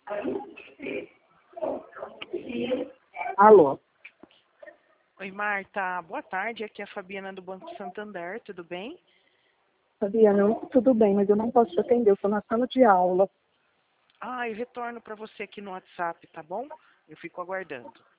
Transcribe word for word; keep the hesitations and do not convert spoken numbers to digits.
Alô? Oi, Marta. Boa tarde. Aqui é a Fabiana do Banco Santander. Tudo bem? Fabiana, tudo bem, mas eu não posso te atender, eu estou na sala de aula. Ah, eu retorno para você aqui no WhatsApp, tá bom? Eu fico aguardando.